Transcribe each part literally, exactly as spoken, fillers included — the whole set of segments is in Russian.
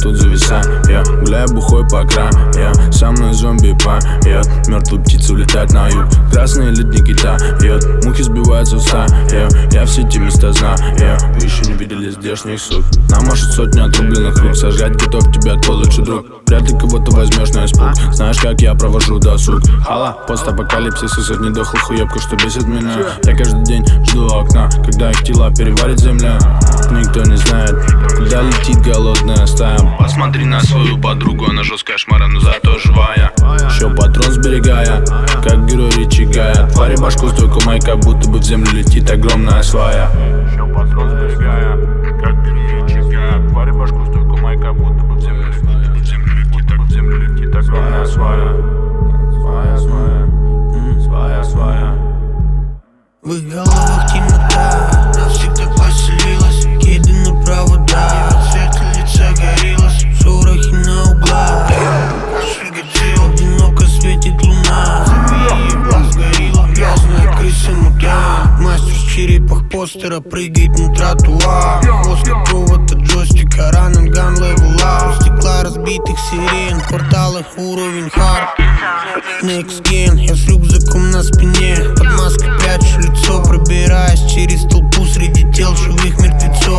тут зависаю. Я гуляю бухой по окраям, я со мной зомби поет. Мертвые птицы улетают на юг, красные ледники тают, мухи сбиваются в стаю. Я все эти места знаю, вы еще не видели здешних сук. Нам может сотни отрубленных рук, сожрать готов тебя твой лучший друг. Вряд ли кого-то возьмешь на испуг, знаешь, как я провожу досуг. Хала, постапокалипсис и сотни дохлых уебков, что бесит меня. Я каждый день жду окна, когда их тела переварит земля. Никто не знает, куда летит голодная стая. Посмотри на свою подругу, она жесткая шмара, но зато живая. Еще патрон сберегая, как герой Ричи Гая. Твари башку стойку май, как будто бы в землю летит огромная свая. Еще патрон сберегая, как герой Ричи Гая. Твари башку стойку май, как будто бы в землю летит, в землю летит, в землю летит огромная свая. Свая, свая, свая, свая. В их головах темнота навсегда поселилась. Кеды на провода, цвет лица горелось, шорохи на углах. Одиноко светит луна, завеи глаз горилла. Грязная крыса мутант, мастер в черепах постера прыгает на тротуар. Плоский провод от джойстика, run and gun level up. Стекла разбитых сирен, в кварталах уровень хард. Next gen, я с рюкзаком на спине, под маской прячу лицо, пробираясь через толпу среди тел живых мертвецов.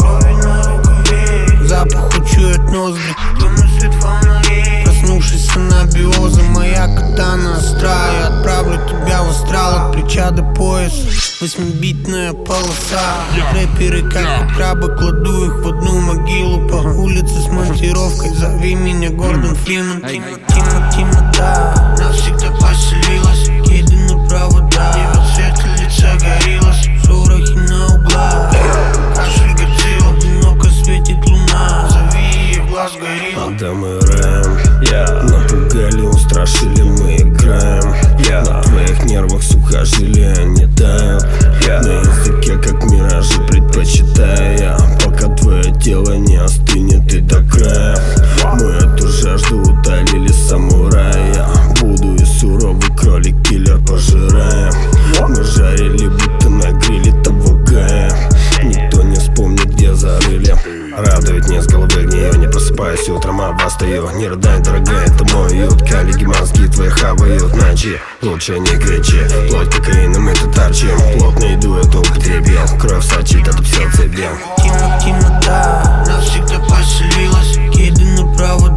Запах учует ноздри, мыслит фонари. Проснувшись с анабиоза, моя катана остра. Я отправлю тебя в астрал от плеча до пояса. Восьмибитная полоса. Рэперы как крабы, кладу их в одну могилу. По улице с монтировкой, зови меня Гордон Фриман. Темнота навсегда поселилась. Кеды на провода, цвет лица горелось, шорохи на углах. Кашель Годзилла, одиноко светит луна, зови ее глаз горилла. Когда мы рэм, yeah. Напугали, устрашили, мы играем, yeah. На твоих нервах сухожилия не тают, yeah. На языке как миражи предпочитая, пока твое тело не остынет и до края. Мы эту жажду утолили самурая. Буду и суровый кролик, киллер пожираем. Мы жарили, будто на гриле того гая. Никто не вспомнит, где зарыли. Радует не с головы гнею, не просыпаюсь утром, а восстаю. Не рыдай, дорогая, это мой уют. Коллеги мозги твои хавают ночи, лучше не кричи. Плоть кокаина мы тут торчим, плотно еду эту употребил. Кровь сочит, это все цепь. Темнота навсегда поселилась. Кеды на провода,